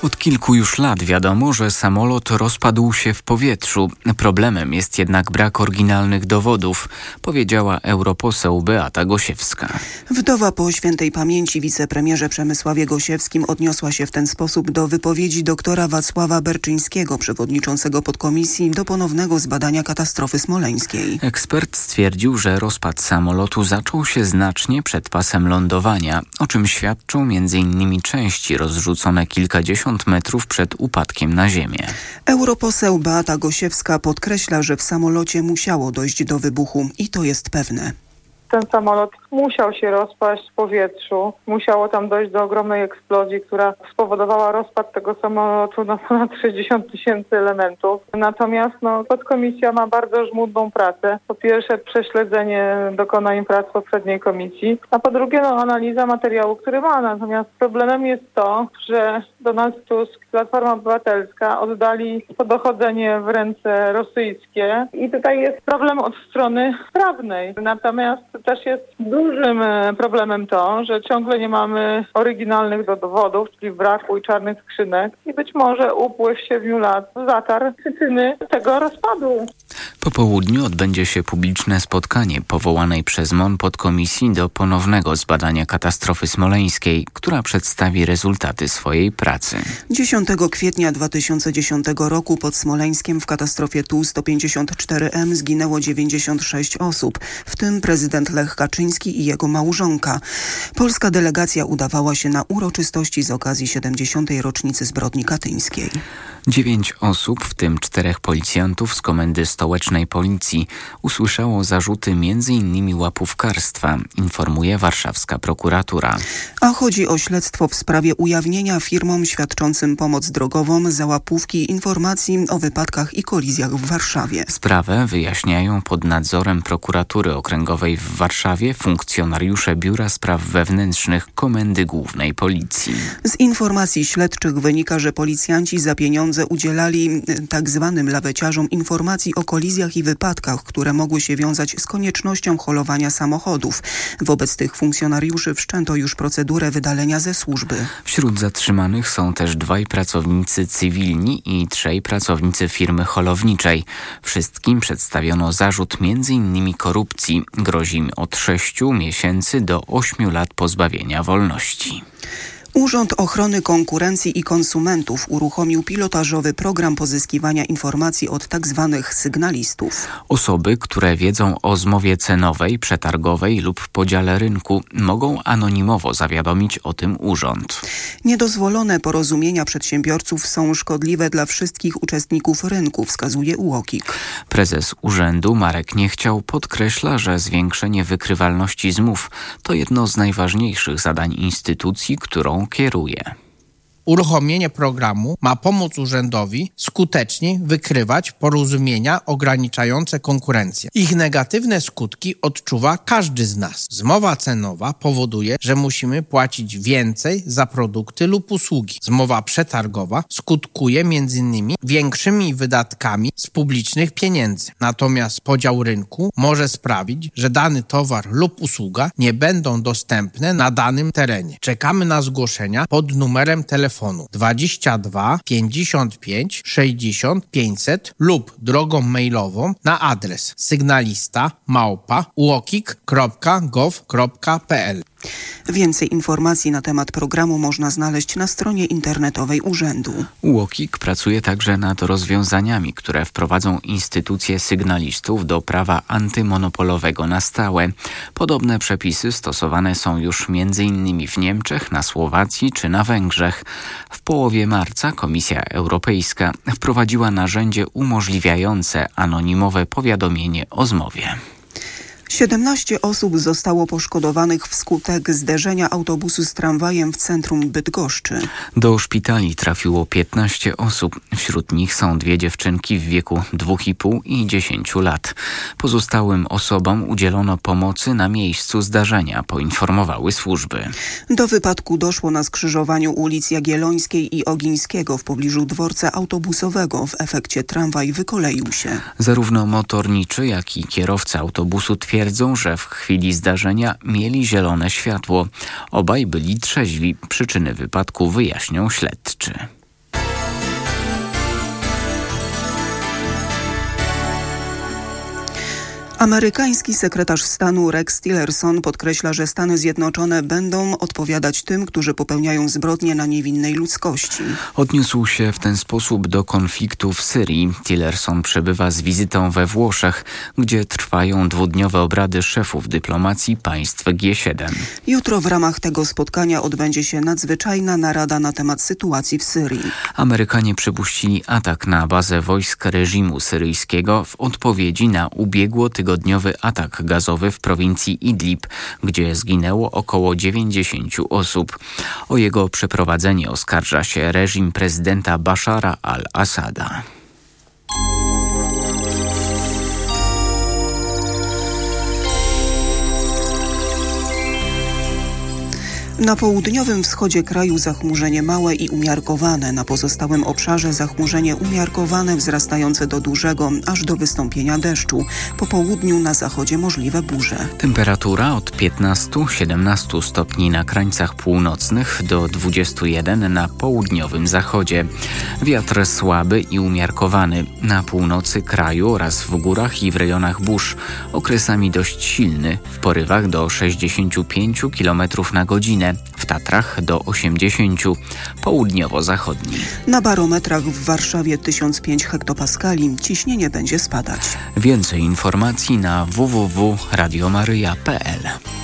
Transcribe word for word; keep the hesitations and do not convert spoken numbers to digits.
Od kilku już lat wiadomo, że samolot rozpadł się w powietrzu. Problemem jest jednak brak oryginalnych dowodów, powiedziała europoseł Beata Gosiewska. Wdowa po świętej pamięci wicepremierze Przemysławie Gosiewskim odniosła się w ten sposób do wypowiedzi doktora Wacława Berczyńskiego, przewodniczącego podkomisji do ponownego zbadania katastrofy smoleńskiej. Ekspert stwierdził, że rozpad samolotu zaczął się znacznie przed pasem lądowania, o czym świadczą między innymi części rozrzucone kilkadziesiąt metrów przed upadkiem na ziemię. Europoseł Beata Gosiewska podkreśla, że w samolocie musiało dojść do wybuchu i to jest pewne. Ten samolot musiał się rozpaść w powietrzu. Musiało tam dojść do ogromnej eksplozji, która spowodowała rozpad tego samolotu na ponad sześćdziesiąt tysięcy elementów. Natomiast no, podkomisja ma bardzo żmudną pracę. Po pierwsze prześledzenie dokonań prac poprzedniej komisji, a po drugie no, analiza materiału, który ma. Natomiast problemem jest to, że Donald Tusk, Platforma Obywatelska oddali to dochodzenie w ręce rosyjskie i tutaj jest problem od strony prawnej. Natomiast też jest dużym problemem to, że ciągle nie mamy oryginalnych dowodów, czyli braku i czarnych skrzynek i być może upływ siedmiu lat zatarł przyczyny tego rozpadu. Po południu odbędzie się publiczne spotkanie powołanej przez M O N podkomisji do ponownego zbadania katastrofy smoleńskiej, która przedstawi rezultaty swojej pracy. dziesiątego kwietnia dwa tysiące dziesiątego roku pod Smoleńskiem w katastrofie T U sto pięćdziesiąt cztery M zginęło dziewięćdziesiąt sześć osób, w tym prezydent Lech Kaczyński i jego małżonka. Polska delegacja udawała się na uroczystości z okazji siedemdziesiątej rocznicy zbrodni katyńskiej. Dziewięć osób, w tym czterech policjantów z Komendy Stołecznej Policji, usłyszało zarzuty między innymi łapówkarstwa, informuje warszawska prokuratura. A chodzi o śledztwo w sprawie ujawnienia firmom świadczącym pomoc drogową za łapówki informacji o wypadkach i kolizjach w Warszawie. Sprawę wyjaśniają pod nadzorem prokuratury okręgowej w Warszawie funkcjonariusze Biura Spraw Wewnętrznych Komendy Głównej Policji. Z informacji śledczych wynika, że policjanci za pieniądze udzielali tak zwanym laweciarzom informacji o kolizjach i wypadkach, które mogły się wiązać z koniecznością holowania samochodów. Wobec tych funkcjonariuszy wszczęto już procedurę wydalenia ze służby. Wśród zatrzymanych są też dwaj pracownicy cywilni i trzej pracownicy firmy holowniczej. Wszystkim przedstawiono zarzut między innymi korupcji. Grozi im od sześciu miesięcy do ośmiu lat pozbawienia wolności. Urząd Ochrony Konkurencji i Konsumentów uruchomił pilotażowy program pozyskiwania informacji od tzw. sygnalistów. Osoby, które wiedzą o zmowie cenowej, przetargowej lub podziale rynku, mogą anonimowo zawiadomić o tym urząd. Niedozwolone porozumienia przedsiębiorców są szkodliwe dla wszystkich uczestników rynku, wskazuje U O K I K. Prezes urzędu Marek Niechciał podkreśla, że zwiększenie wykrywalności zmów to jedno z najważniejszych zadań instytucji, którą kieruje. Uruchomienie programu ma pomóc urzędowi skutecznie wykrywać porozumienia ograniczające konkurencję. Ich negatywne skutki odczuwa każdy z nas. Zmowa cenowa powoduje, że musimy płacić więcej za produkty lub usługi. Zmowa przetargowa skutkuje m.in. większymi wydatkami z publicznych pieniędzy. Natomiast podział rynku może sprawić, że dany towar lub usługa nie będą dostępne na danym terenie. Czekamy na zgłoszenia pod numerem telefonu dwadzieścia dwa pięćdziesiąt pięć sześćdziesiąt pięćset lub drogą mailową na adres sygnalista małpa uokik kropka gov kropka pl. Więcej informacji na temat programu można znaleźć na stronie internetowej urzędu. U O K I K pracuje także nad rozwiązaniami, które wprowadzą instytucje sygnalistów do prawa antymonopolowego na stałe. Podobne przepisy stosowane są już między innymi w Niemczech, na Słowacji czy na Węgrzech. W połowie marca Komisja Europejska wprowadziła narzędzie umożliwiające anonimowe powiadomienie o zmowie. siedemnaście osób zostało poszkodowanych wskutek zderzenia autobusu z tramwajem w centrum Bydgoszczy. Do szpitali trafiło piętnaście osób. Wśród nich są dwie dziewczynki w wieku dwóch i pół i dziesięciu lat. Pozostałym osobom udzielono pomocy na miejscu zdarzenia, poinformowały służby. Do wypadku doszło na skrzyżowaniu ulic Jagiellońskiej i Ogińskiego w pobliżu dworca autobusowego. W efekcie tramwaj wykoleił się. Zarówno motorniczy, jak i kierowca autobusu twierdzą, że w chwili zdarzenia mieli zielone światło. Obaj byli trzeźwi. Przyczyny wypadku wyjaśnią śledczy. Amerykański sekretarz stanu Rex Tillerson podkreśla, że Stany Zjednoczone będą odpowiadać tym, którzy popełniają zbrodnie na niewinnej ludzkości. Odniósł się w ten sposób do konfliktu w Syrii. Tillerson przebywa z wizytą we Włoszech, gdzie trwają dwudniowe obrady szefów dyplomacji państw G siedem. Jutro w ramach tego spotkania odbędzie się nadzwyczajna narada na temat sytuacji w Syrii. Amerykanie przypuścili atak na bazę wojsk reżimu syryjskiego w odpowiedzi na ubiegłotygodniowy atak gazowy w prowincji Idlib, gdzie zginęło około dziewięćdziesięciu osób. O jego przeprowadzenie oskarża się reżim prezydenta Bashara al-Assada. Na południowym wschodzie kraju zachmurzenie małe i umiarkowane, na pozostałym obszarze zachmurzenie umiarkowane wzrastające do dużego, aż do wystąpienia deszczu. Po południu na zachodzie możliwe burze. Temperatura od piętnastu do siedemnastu stopni na krańcach północnych do dwudziestu jeden na południowym zachodzie. Wiatr słaby i umiarkowany na północy kraju oraz w górach i w rejonach burz. Okresami dość silny, w porywach do sześćdziesięciu pięciu kilometrów na godzinę. W Tatrach do osiemdziesięciu, południowo-zachodni. Na barometrach w Warszawie tysiąc pięć hektopaskali, ciśnienie będzie spadać. Więcej informacji na w w w kropka radio maryja kropka p l.